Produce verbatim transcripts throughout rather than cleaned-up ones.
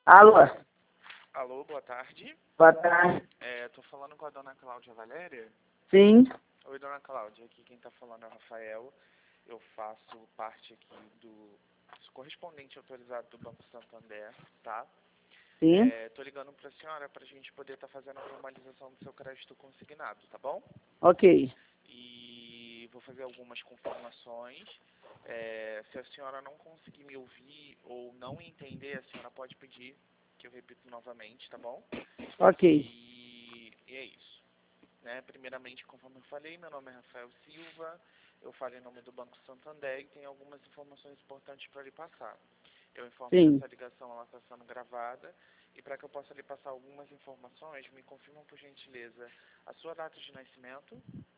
Alô? Alô, boa tarde. Boa tarde. É, tô falando com a dona Cláudia Valéria. Sim. Oi, dona Cláudia. Aqui quem tá falando é o Rafael. Eu faço parte aqui do correspondente autorizado do Banco Santander, tá? Sim. É, tô ligando pra senhora pra gente poder estar fazendo a formalização do seu crédito consignado, tá bom? Ok. E vou fazer algumas confirmações. É, se a senhora não conseguir me ouvir ou não entender, a senhora pode pedir que eu repito novamente, tá bom? Ok. E, e é isso. Né? Primeiramente, conforme eu falei, meu nome é Rafael Silva, eu falo em nome do Banco Santander e tenho algumas informações importantes para lhe passar. Eu informo Sim. que essa ligação está sendo gravada e para que eu possa lhe passar algumas informações, me confirmam por gentileza a sua data de nascimento.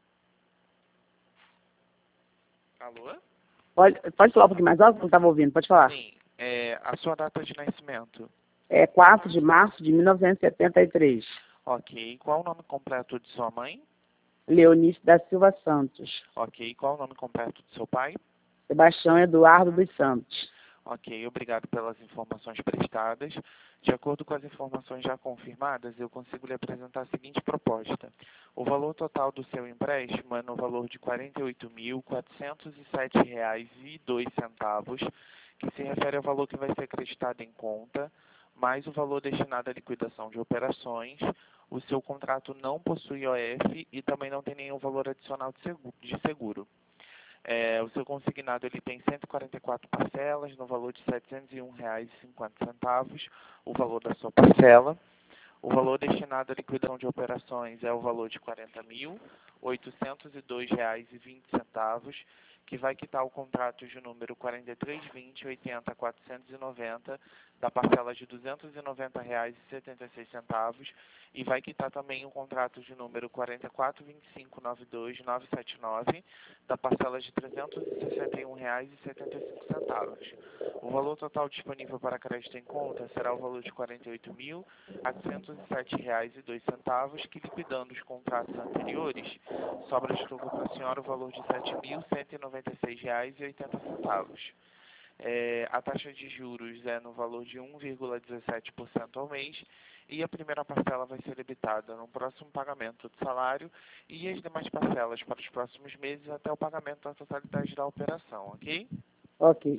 Alô? Pode, pode falar um pouquinho mais alto? Não estava ouvindo. Pode falar. Sim, é, a sua data de nascimento. É quatro de março de mil novecentos e setenta e três. Ok, qual o nome completo de sua mãe? Leonice da Silva Santos. Ok, qual o nome completo de seu pai? Sebastião Eduardo dos Santos. Ok, obrigado pelas informações prestadas. De acordo com as informações já confirmadas, eu consigo lhe apresentar a seguinte proposta. O valor total do seu empréstimo é no valor de quarenta e oito mil, quatrocentos e sete reais e dois centavos, que se refere ao valor que vai ser acreditado em conta, mais o valor destinado à liquidação de operações. O seu contrato não possui O F e também não tem nenhum valor adicional de seguro. É, o seu consignado ele tem cento e quarenta e quatro parcelas no valor de setecentos e um reais e cinquenta centavos, o valor da sua parcela. O valor destinado à liquidação de operações é o valor de quarenta mil, oitocentos e dois reais e vinte centavos, que vai quitar o contrato de número quarenta e três vinte, oitenta, quatrocentos e noventa, da parcela de duzentos e noventa reais e setenta e seis centavos, e vai quitar também o contrato de número quarenta e quatro vinte e cinco, noventa e dois, novecentos e setenta e nove, da parcela de trezentos e sessenta e um reais e setenta e cinco centavos. O valor total disponível para crédito em conta será o valor de quarenta e oito mil, quatrocentos e sete reais e dois centavos, que liquidando os contratos anteriores, sobra de lucro para a senhora o valor de sete mil cento e noventa e seis reais e oitenta centavos. É, a taxa de juros é no valor de um vírgula dezessete por cento ao mês e a primeira parcela vai ser debitada no próximo pagamento do salário e as demais parcelas para os próximos meses até o pagamento da totalidade da operação, ok? Ok.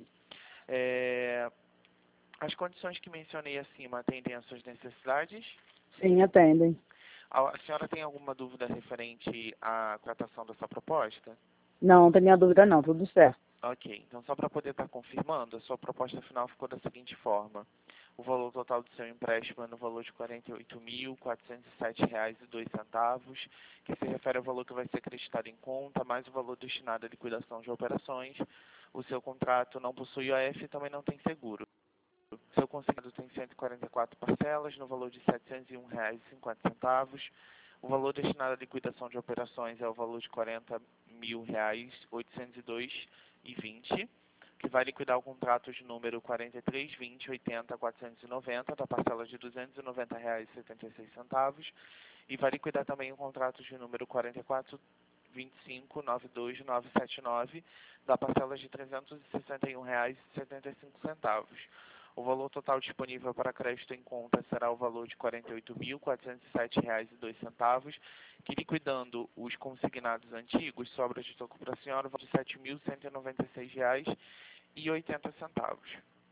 É, as condições que mencionei acima atendem às suas necessidades? Sim, atendem. A senhora tem alguma dúvida referente à tratação dessa proposta? Não, não tem nenhuma dúvida não. Tudo certo. Ok, então só para poder estar confirmando, a sua proposta final ficou da seguinte forma. O valor total do seu empréstimo é no valor de quarenta e oito mil, quatrocentos e sete reais e dois centavos, que se refere ao valor que vai ser acreditado em conta, mais o valor destinado à liquidação de operações. O seu contrato não possui O F e também não tem seguro. O seu consignado tem cento e quarenta e quatro parcelas no valor de setecentos e um reais e cinquenta centavos. O valor destinado à liquidação de operações é o valor de quarenta mil reais, oitocentos e dois e vinte, que vai liquidar o contrato de número quarenta e três vinte, oitenta, quatrocentos e noventa, da parcela de duzentos e noventa reais e setenta e seis centavos, e vai liquidar também o contrato de número quarenta e quatro vinte e cinco, noventa e dois, novecentos e setenta e nove, da parcela de trezentos e sessenta e um reais e setenta e cinco centavos. O valor total disponível para crédito em conta será o valor de quarenta e oito mil, quatrocentos e sete reais e dois centavos, que liquidando os consignados antigos, sobra de toco para a senhora o valor de sete mil cento e noventa e seis reais e oitenta centavos.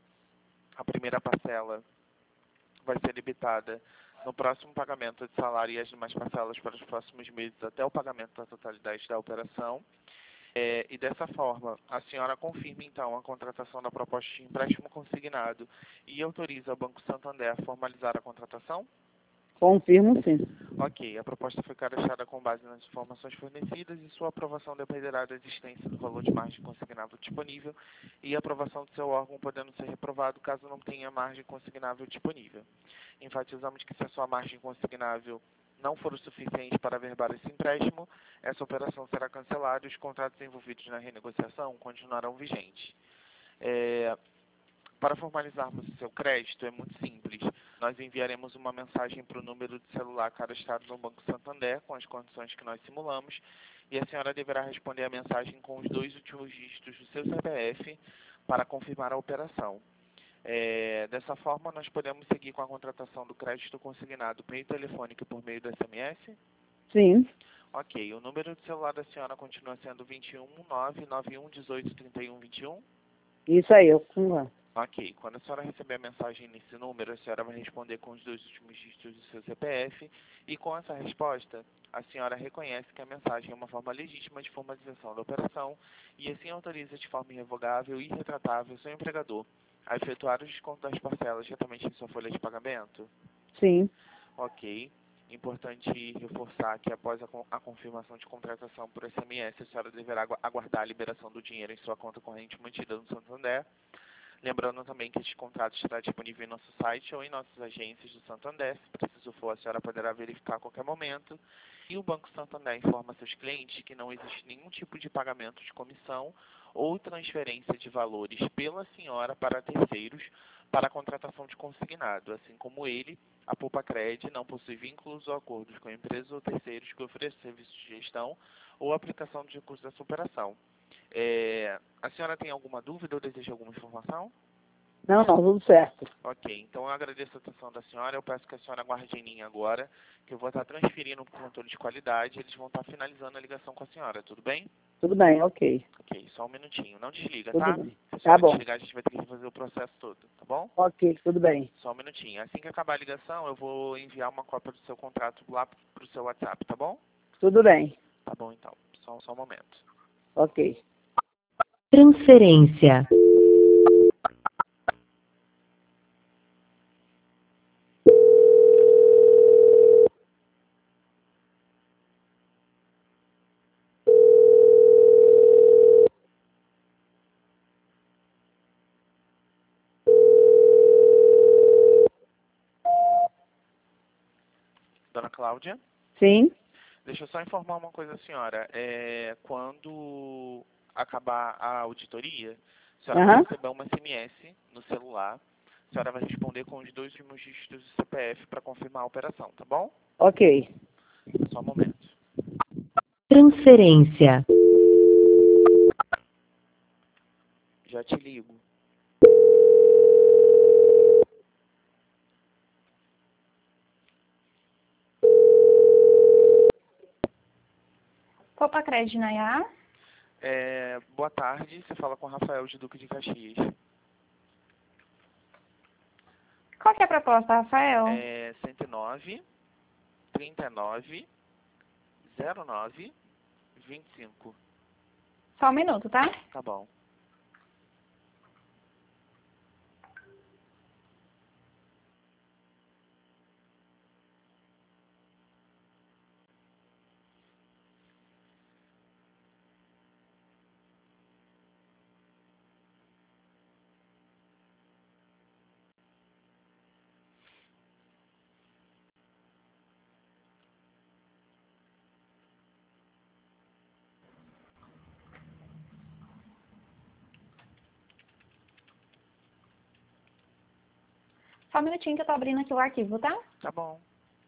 A primeira parcela vai ser debitada no próximo pagamento de salário e as demais parcelas para os próximos meses até o pagamento da totalidade da operação. É, e dessa forma, a senhora confirma então a contratação da proposta de empréstimo consignado e autoriza o Banco Santander a formalizar a contratação? Confirmo sim. Ok, a proposta foi cadastrar com base nas informações fornecidas e sua aprovação dependerá da existência do valor de margem consignável disponível e a aprovação do seu órgão podendo ser reprovado caso não tenha margem consignável disponível. Enfatizamos que se a sua margem consignável não for o suficiente para averbar esse empréstimo, essa operação será cancelada e os contratos envolvidos na renegociação continuarão vigentes. É, para formalizarmos o seu crédito é muito simples. Nós enviaremos uma mensagem para o número de celular cadastrado no Banco Santander com as condições que nós simulamos e a senhora deverá responder a mensagem com os dois últimos dígitos do seu C P F para confirmar a operação. É, dessa forma, nós podemos seguir com a contratação do crédito consignado por meio telefônico e por meio do S M S? Sim. Ok. O número de celular da senhora continua sendo vinte e um, nove nove um, dezoito, trinta e um, vinte e um? Isso aí, eu com Ok. Quando a senhora receber a mensagem nesse número, a senhora vai responder com os dois últimos dígitos do seu C P F e com essa resposta, a senhora reconhece que a mensagem é uma forma legítima de formalização da operação e assim autoriza de forma irrevogável e irretratável o seu empregador a efetuar o desconto das parcelas diretamente em sua folha de pagamento? Sim. Ok. Importante reforçar que após a, con a confirmação de contratação por S M S, a senhora deverá agu aguardar a liberação do dinheiro em sua conta corrente mantida no Santander. Lembrando também que este contrato estará disponível em nosso site ou em nossas agências do Santander. Se preciso for, a senhora poderá verificar a qualquer momento. E o Banco Santander informa seus clientes que não existe nenhum tipo de pagamento de comissão ou transferência de valores pela senhora para terceiros para a contratação de consignado. Assim como ele, a Poupa-Cred não possui vínculos ou acordos com empresas ou terceiros que ofereçam serviços de gestão ou aplicação de recursos dessa operação. É, a senhora tem alguma dúvida ou deseja alguma informação? Não, não, tudo certo. Ok, então eu agradeço a atenção da senhora. Eu peço que a senhora aguarde em linha agora, que eu vou estar transferindo para o controle de qualidade. Eles vão estar finalizando a ligação com a senhora, tudo bem? Tudo bem, ok. Ok, só um minutinho. Não desliga, Tudo tá? bem. Se a Tá senhora bom. desligar, a gente vai ter que refazer o processo todo, tá bom? Ok, tudo bem. Só um minutinho. Assim que acabar a ligação, eu vou enviar uma cópia do seu contrato lá para o seu WhatsApp, tá bom? Tudo bem. Tá bom, então. Só, só um momento. Ok. Transferência. Dona Cláudia? Sim. Deixa eu só informar uma coisa, senhora. É, quando acabar a auditoria, a senhora vai Aham. receber uma S M S no celular. A senhora vai responder com os dois últimos dígitos do C P F para confirmar a operação, tá bom? Ok. Só um momento. Transferência. Já te ligo. Poupa-Cred, Nayá. É, boa tarde, você fala com o Rafael de Duque de Caxias. Qual que é a proposta, Rafael? É cento e nove, trinta e nove, zero nove, vinte e cinco. Só um minuto, tá? Tá bom. Só um minutinho que eu tô abrindo aqui o arquivo, tá? Tá bom.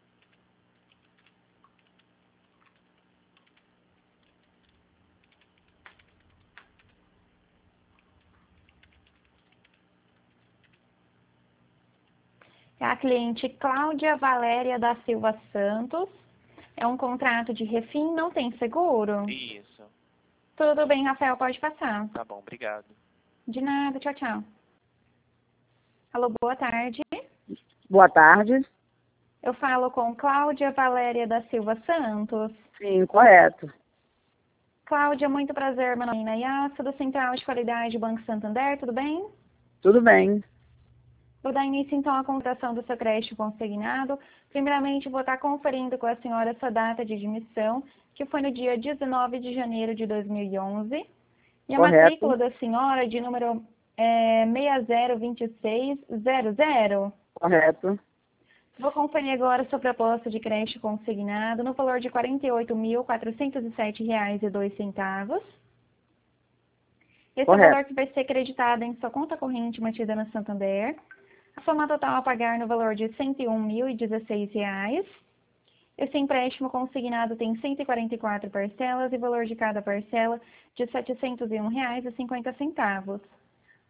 É a cliente Cláudia Valéria da Silva Santos. É um contrato de refim, não tem seguro? Isso. Tudo bem, Rafael, pode passar. Tá bom, obrigado. De nada, tchau, tchau. Alô, boa tarde. Boa tarde. Eu falo com Cláudia Valéria da Silva Santos. Sim, correto. Cláudia, muito prazer, meu nome é Nayá, do Central de Qualidade Banco Santander, tudo bem? Tudo bem. Vou dar início, então, à computação do seu crédito consignado. Primeiramente, vou estar conferindo com a senhora sua data de admissão, que foi no dia dezenove de janeiro de dois mil e onze. E a Correto. matrícula da senhora de número é, seis zero dois seis zero zero. Correto. Vou conferir agora sua proposta de crédito consignado no valor de quarenta e oito mil, quatrocentos e sete reais e dois centavos. Esse Correto. é o valor que vai ser creditado em sua conta corrente mantida no Santander. A soma total a pagar no valor de cento e um mil e dezesseis reais. Esse empréstimo consignado tem cento e quarenta e quatro parcelas e valor de cada parcela de setecentos e um reais e cinquenta centavos.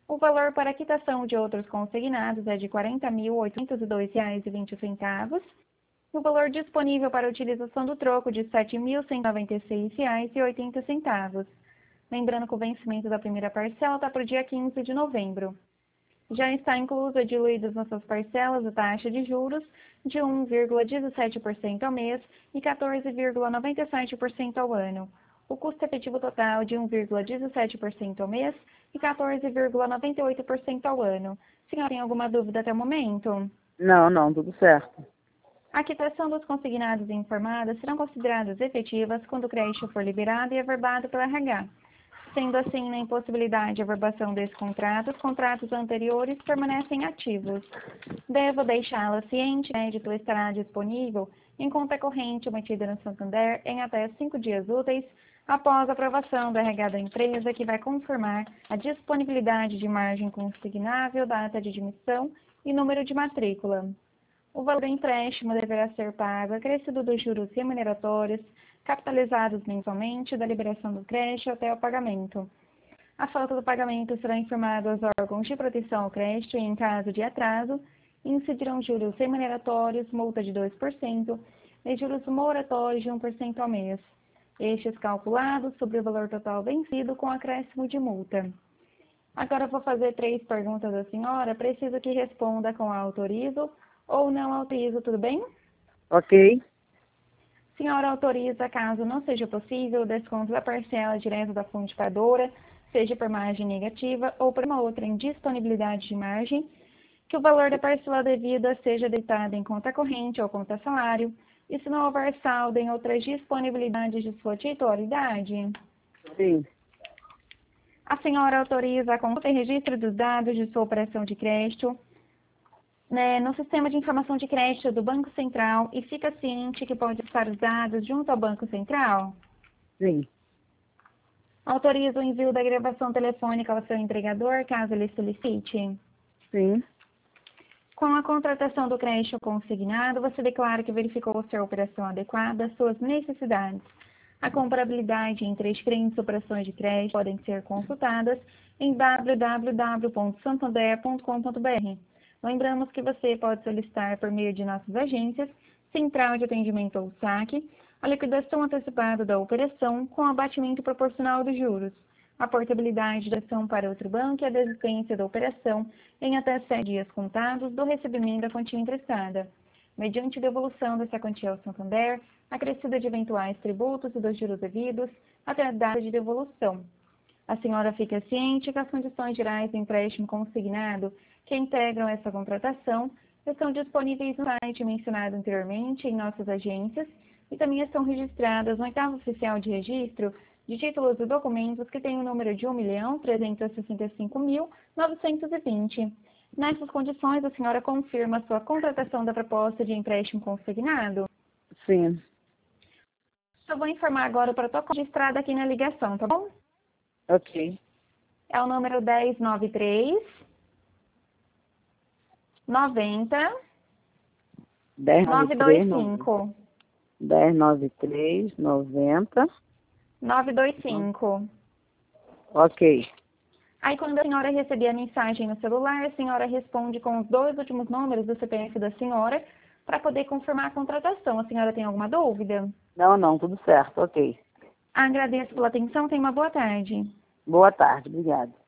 O valor para quitação de outros consignados é de quarenta mil oitocentos e dois reais e vinte centavos. O valor disponível para utilização do troco de sete mil cento e noventa e seis reais e oitenta centavos. Lembrando que o vencimento da primeira parcela está para o dia quinze de novembro. Já está inclusa diluídas nessas parcelas a taxa de juros de um vírgula dezessete por cento ao mês e quatorze vírgula noventa e sete por cento ao ano. O custo efetivo total de um vírgula dezessete por cento ao mês e quatorze vírgula noventa e oito por cento ao ano. Senhora, tem alguma dúvida até o momento? Não, não, tudo certo. A quitação dos consignados e informadas serão consideradas efetivas quando o crédito for liberado e averbado pelo R H. Sendo assim, na impossibilidade de averbação desse contrato, os contratos anteriores permanecem ativos. Devo deixá-la ciente que o crédito estará disponível em conta corrente emitida no Santander em até cinco dias úteis após a aprovação do R H da empresa, que vai confirmar a disponibilidade de margem consignável, data de admissão e número de matrícula. O valor do empréstimo deverá ser pago acrescido dos juros remuneratórios, capitalizados mensalmente da liberação do crédito até o pagamento. A falta do pagamento será informada aos órgãos de proteção ao crédito e, em caso de atraso, incidirão juros remuneratórios, multa de dois por cento e juros moratórios de um por cento ao mês. Estes calculados sobre o valor total vencido com acréscimo de multa. Agora eu vou fazer três perguntas à senhora. Preciso que responda com autorizo ou não autorizo, tudo bem? Ok. Senhora autoriza, caso não seja possível, o desconto da parcela direto da fonte pagadora, seja por margem negativa ou por uma outra indisponibilidade de margem, que o valor da parcela devida seja debitado em conta corrente ou conta salário, e se não houver saldo em outras disponibilidades de sua titularidade. Sim. A senhora autoriza a consulta e registro dos dados de sua operação de crédito, né, no sistema de informação de crédito do Banco Central e fica ciente que pode acessar os dados junto ao Banco Central? Sim. Autoriza o envio da gravação telefônica ao seu empregador, caso ele solicite? Sim. Com a contratação do crédito consignado, você declara que verificou se a operação adequada às suas necessidades. A comparabilidade entre as diferentes operações de crédito podem ser consultadas em w w w ponto santander ponto com ponto b r. Lembramos que você pode solicitar por meio de nossas agências, Central de Atendimento ou saque, a liquidação antecipada da operação com abatimento proporcional dos juros, a portabilidade da ação para outro banco e a desistência da operação em até sete dias contados do recebimento da quantia emprestada, mediante devolução dessa quantia ao Santander, acrescida de eventuais tributos e dos juros devidos até a data de devolução. A senhora fica ciente que as condições gerais do empréstimo consignado que integram essa contratação estão disponíveis no site mencionado anteriormente em nossas agências e também estão registradas no oitavo oficial de registro de títulos e documentos que tem o número de um milhão trezentos e sessenta e cinco mil novecentos e vinte. Nessas condições, a senhora confirma a sua contratação da proposta de empréstimo consignado? Sim. Eu vou informar agora o protocolo registrado aqui na ligação, tá bom? Ok. É o número dez noventa e três, noventa, dez nove noventa e dois três, cinco. dez noventa e três, noventa. nove dois cinco. Ok. Aí, quando a senhora receber a mensagem no celular, a senhora responde com os dois últimos números do C P F da senhora para poder confirmar a contratação. A senhora tem alguma dúvida? Não, não, tudo certo. Ok. Agradeço pela atenção. Tenha uma boa tarde. Boa tarde. Obrigada.